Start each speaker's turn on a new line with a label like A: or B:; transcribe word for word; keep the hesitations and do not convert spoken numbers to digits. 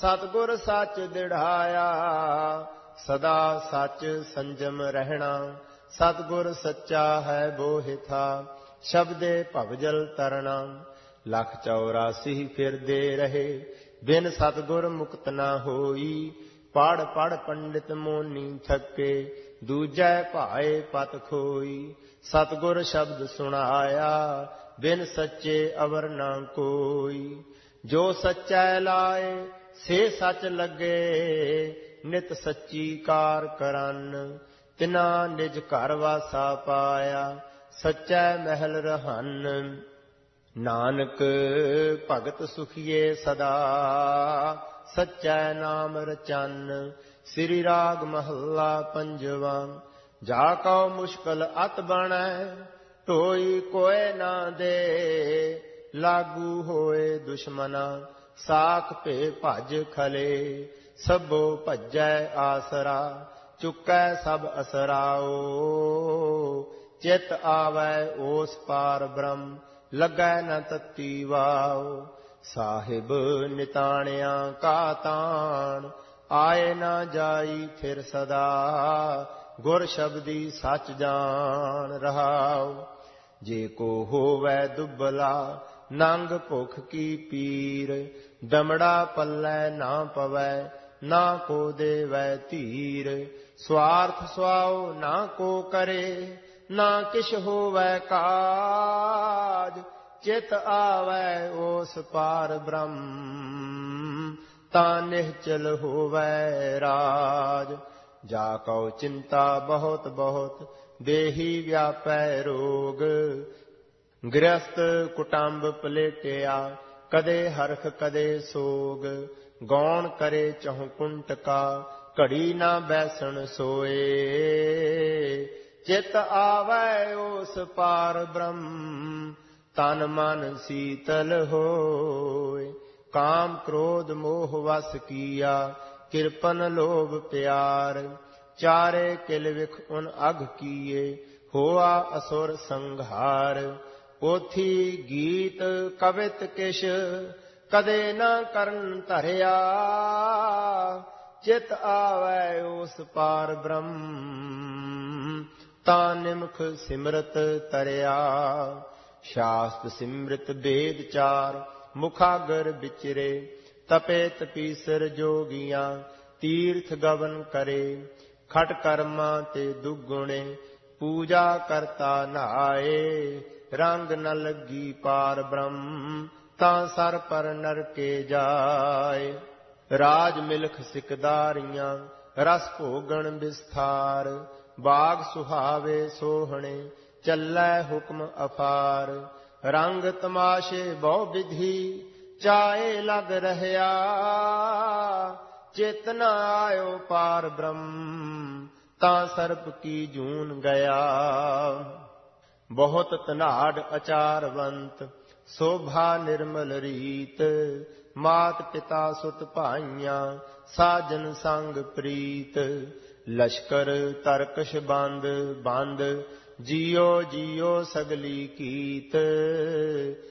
A: ਸਤਿਗੁਰ ਸੱਚ ਦਿੜਾਇਆ। ਸਦਾ ਸੱਚ ਸੰਜਮ ਰਹਿਣਾ, ਸਤਿਗੁਰ ਸੱਚਾ ਹੈ ਬੋਹਿਥਾ। ਸ਼ਬਦੇ ਭਵਜਲ ਤਰਣਾ, ਲੱਖ ਚੌਰਾਸੀ ਫਿਰਦੇ ਰਹੇ। ਬਿਨ ਸਤਿਗੁਰ ਮੁਕਤ ਨਾ ਹੋਈ, ਪੜ ਪੜ ਪੰਡਿਤ ਮੋਨੀ ਥੱਕੇ। ਦੂਜੈ ਭਾਏ ਪਤ ਖੋਈ, ਸਤਿਗੁਰ ਸ਼ਬਦ ਸੁਣਾਇਆ। ਬਿਨ ਸੱਚੇ ਅਵਰ ਨਾ ਕੋਈ, ਜੋ ਸੱਚੈ ਲਾਏ ਸੇ ਸੱਚ ਲੱਗੇ। ਨਿਤ ਸੱਚੀ ਕਾਰ ਕਰਨ, ਤਿਨਾ ਨਿਜ ਘਰ ਵਾਸਾ ਪਾਇਆ। ਸੱਚੈ ਮਹਿਲ ਰਹਨ, ਨਾਨਕ ਭਗਤ ਸੁਖੀਏ ਸਦਾ। ਸੱਚੈ ਨਾਮ ਰਚਨ, ਸ੍ਰੀ ਰਾਗ ਮਹੱਲਾ ਪੰਜਵਾ। ਜਾ ਕਉ ਮੁਸ਼ਕਲ ਅਤ ਬਣੈ, ਢੋਈ ਕੋਇ ਨਾ ਦੇ। ਲਾਗੂ ਹੋਏ ਦੁਸ਼ਮਨਾ, ਸਾਖ ਭੇ ਭਜ ਖਲੇ। ਸਭੋ ਭਜੈ ਆਸਰਾ, ਚੁਕੈ ਸਭ ਅਸਰਾਓ। ਚਿਤ ਆਵੈ ਓਸ ਪਾਰ ਬ੍ਰਹਮ, ਲੱਗੈ ਨ ਤਤੀ ਵਾਓ। ਸਾਹਿਬ ਨਿਤਾਣਿਆ ਕਾ ਤਾਣ, ਆਏ ਨਾ ਜਾਈ ਫਿਰ ਸਦਾ। ਗੁਰ ਸ਼ਬਦੀ ਸੱਚ ਜਾਣ ਰਹਾਉ। ਜੇ ਕੋ ਹੋਵੈ ਦੁਬਲਾ, ਨੰਗ ਭੁਖ ਕੀ ਪੀਰ। ਦਮੜਾ ਪੱਲੇ ਨਾ ਪਵੈ, ਨਾ ਕੋ ਦੇਵੈ ਧੀਰ। ਸਵਾਰਥ ਸੁਆਉ ਨਾ ਕੋ ਕਰੇ, ਨਾ ਕਿਛ ਹੋਵੈ ਕਾਜ। ਚਿਤ ਆਵੈ ਓਸ ਪਾਰ ਬ੍ਰਹਮ, ਤਾਂ ਨਿਹਚਲ ਹੋਵੈ ਰਾਜ। ਜਾ ਕਉ ਚਿੰਤਾ ਬਹੁਤ ਬਹੁਤ, ਦੇਹੀ ਵਿਆਪੈ ਰੋਗ। ਗ੍ਰਸਤ ਕੁਟੰਬ ਪਲੇਟਿਆ, ਕਦੇ ਹਰਖ ਕਦੇ ਸੋਗ। ਗੌਣ ਕਰੇ ਚਹੁ ਕੁੰਟਕਾ, ਘੜੀ ਨਾ ਬੈਸਣ ਸੋਏ। ਚਿਤ ਆਵੈ ਓਸ ਪਾਰ ਬ੍ਰਹਮ, ਤਨ ਮਨ ਸੀਤਲ ਹੋਏ। ਕਾਮ ਕ੍ਰੋਧ ਮੋਹ ਵਸ ਕੀਆ, ਕਿਰਪਨ ਲੋਭ ਪਿਆਰ। ਚਾਰੇ ਕਿਲ ਵਿਖ ਉਨ ਅਘ ਕੀਏ, ਹੋਆ ਅਸੁਰ ਸੰਘਾਰ। ਪੋਥੀ ਗੀਤ ਕਵਿਤ ਕਿਛ, ਕਦੇ ਨਾ ਕਰਨ ਧਰਿਆ। ਚਿਤ ਆਵੈ ਓਸ ਪਾਰ ਬ੍ਰਹਮ, ਤਾਂ ਨਿਮਖ ਸਿਮਰਤ ਤਰਿਆ। ਸ਼ਾਸਤ ਸਿਮਰਤ ਬੇਦ ਚਾਰ, ਮੁਖਾਗਰ ਵਿਚਰੇ। ਤਪੇ ਤਪੀਸਰ ਜੋਗੀਆਂ, ਤੀਰਥ ਗਵਨ ਕਰੇ। ਖਟ ਕਰਮਾਂ ਤੇ ਦੁਗੁਣੇ, ਪੂਜਾ ਕਰਤਾ ਨਹਾਏ। ਰੰਗ ਨ ਲੱਗੀ ਪਾਰ ਬ੍ਰਹਮ, ਤਾਂ ਸਰ ਪਰ ਨਰਕੇ ਜਾਏ। ਰਾਜ ਮਿਲਖ ਸਿਕਦਾਰੀਆਂ, ਰਸ ਭੋਗਣ ਵਿਸਥਾਰ। ਬਾਗ ਸੁਹਾਵੇ ਸੋਹਣੇ, ਚੱਲੈ ਹੁਕਮ ਅਫਾਰ। ਰੰਗ ਤਮਾਸ਼ੇ ਬਹੁ ਵਿਧੀ, ਚਾਏ ਲਗ ਰਹਿਆ। ਚਿਤ ਨ ਆਇਓ ਪਾਰ ਬ੍ਰਹਮ, ਤਾਂ ਸਰਪ ਕੀ ਜੂਨ ਗਿਆ। ਬਹੁਤ ਧਨਾਢ ਅਚਾਰਵੰਤ, ਸੋਭਾ ਨਿਰਮਲ ਰੀਤ। ਮਾਤ ਪਿਤਾ ਸੁਤ ਭਾਈਆਂ, ਸਾਜਨ ਸੰਗ ਪ੍ਰੀਤ। ਲਸ਼ਕਰ ਤਰਕਸ਼ ਬੰਦ ਬੰਦ, ਜੀਓ ਜੀਓ ਸਗਲੀ ਕੀਤ।